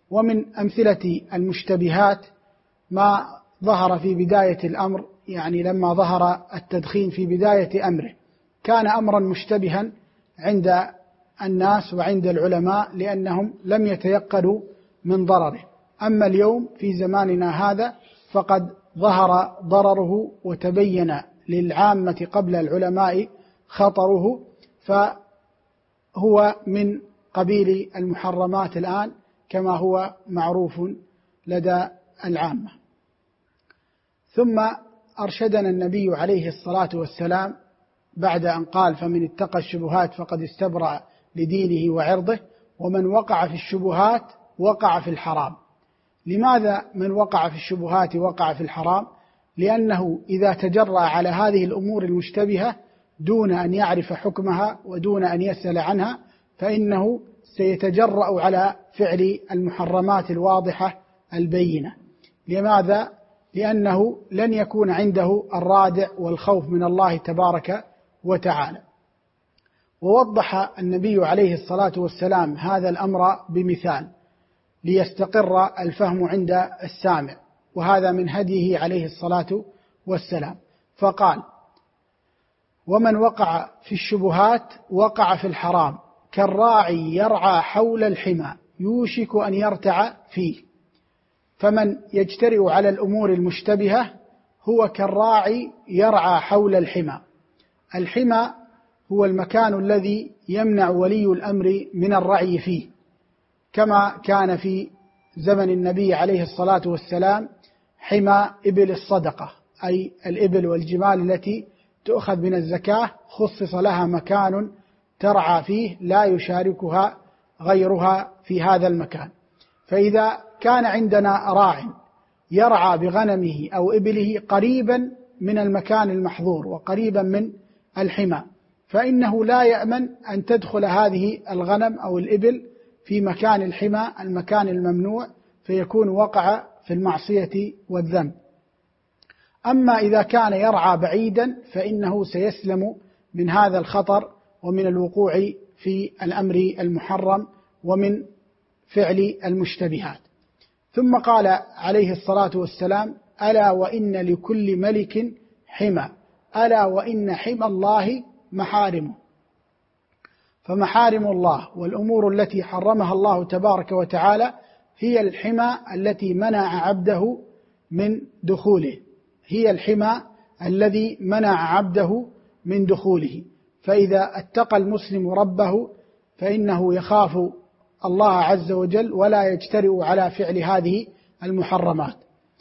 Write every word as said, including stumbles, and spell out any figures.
ومن أمثلة المشتبهات ما ظهر في بداية الأمر، يعني لما ظهر التدخين في بداية أمره كان أمرا مشتبها عند الناس وعند العلماء لأنهم لم يتيقنوا من ضرره. أما اليوم في زماننا هذا فقد ظهر ضرره وتبين للعامة قبل العلماء خطره، فهو من قبيل المحرمات الآن كما هو معروف لدى العامة. ثم أرشدنا النبي عليه الصلاة والسلام بعد أن قال: فمن اتقى الشبهات فقد استبرأ لدينه وعرضه، ومن وقع في الشبهات وقع في الحرام. لماذا من وقع في الشبهات وقع في الحرام؟ لأنه إذا تجرأ على هذه الأمور المشتبهة دون أن يعرف حكمها ودون أن يسأل عنها فإنه سيتجرأ على فعل المحرمات الواضحة البينة. لماذا؟ لأنه لن يكون عنده الرادع والخوف من الله تبارك وتعالى. ووضح النبي عليه الصلاة والسلام هذا الأمر بمثال ليستقر الفهم عند السامع، وهذا من هديه عليه الصلاة والسلام. فقال: ومن وقع في الشبهات وقع في الحرام كالراعي يرعى حول الحمى يوشك أن يرتع فيه. فمن يجترئ على الأمور المشتبهة هو كالراعي يرعى حول الحمى. الحمى هو المكان الذي يمنع ولي الأمر من الرعي فيه، كما كان في زمن النبي عليه الصلاة والسلام حمى إبل الصدقة، أي الإبل والجمال التي تؤخذ من الزكاة خصص لها مكان ترعى فيه لا يشاركها غيرها في هذا المكان. فإذا كان عندنا راع يرعى بغنمه أو إبله قريبا من المكان المحظور وقريبا من الحمى فإنه لا يأمن أن تدخل هذه الغنم أو الإبل في مكان الحمى المكان الممنوع، فيكون وقع في المعصية والذنب. أما إذا كان يرعى بعيدا فإنه سيسلم من هذا الخطر ومن الوقوع في الأمر المحرم ومن فعل المشتبهات. ثم قال عليه الصلاة والسلام: ألا وإن لكل ملك حمى، ألا وإن حمى الله محارمه. فمحارم الله والأمور التي حرمها الله تبارك وتعالى هي الحمى التي منع عبده من دخوله، هي الحمى الذي منع عبده من دخوله. فإذا اتقى المسلم ربه فإنه يخاف الله عز وجل ولا يجترئ على فعل هذه المحرمات.